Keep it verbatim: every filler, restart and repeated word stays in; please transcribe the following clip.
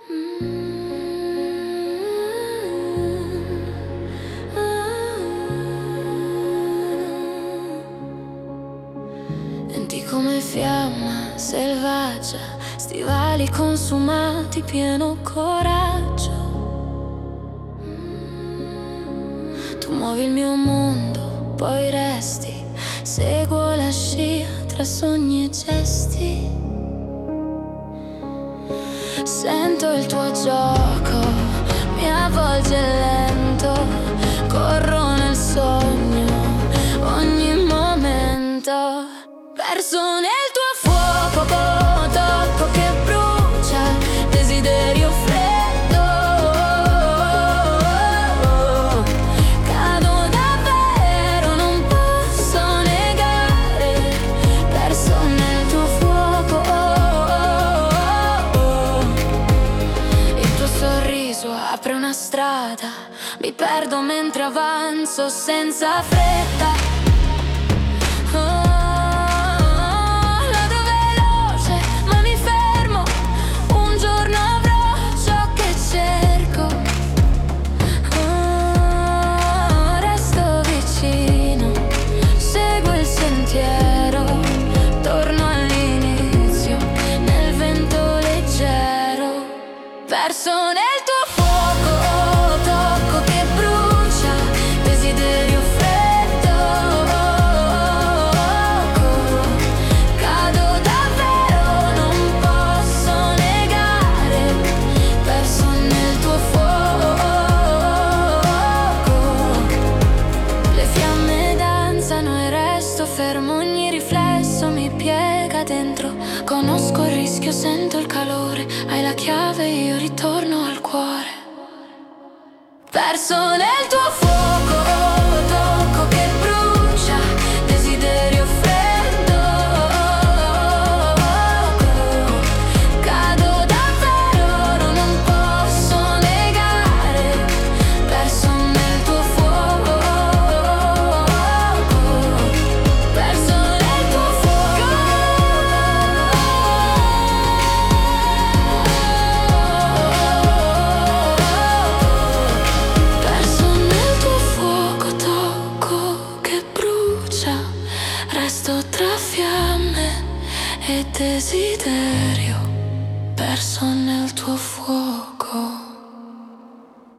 Senti come fiamma selvaggia, stivali consumati, pieno coraggio. Tu muovi il mio mondo, poi resti. Seguo la scia tra sogni e gesti. Sento il tuo gioco, mi avvolge lento. Corro nel sogno, ogni momento. Perso nel tuo fuoco, tocco che brucia, desiderio freddo. Cado davvero, non posso negare. Perso nel tuo fuoco. Il tuo sorriso apre una strada, mi perdo mentre avanzo senza fretta. Perso nel tuo fuoco, tocco che brucia, desiderio freddo. Cado davvero, non posso negare. Perso nel tuo fuoco. Le fiamme danzano e resto fermo, ogni riflesso mi piega dentro. Conosco il rischio, sento il calore, hai la chiave, io ritorno al cuore. Perso nel tuo fuoco, tocco che brucia, desiderio freddo. Cado davvero, non posso negare. Perso nel tuo fuoco. Perso nel tuo fuoco. Resto tra fiamme e desiderio.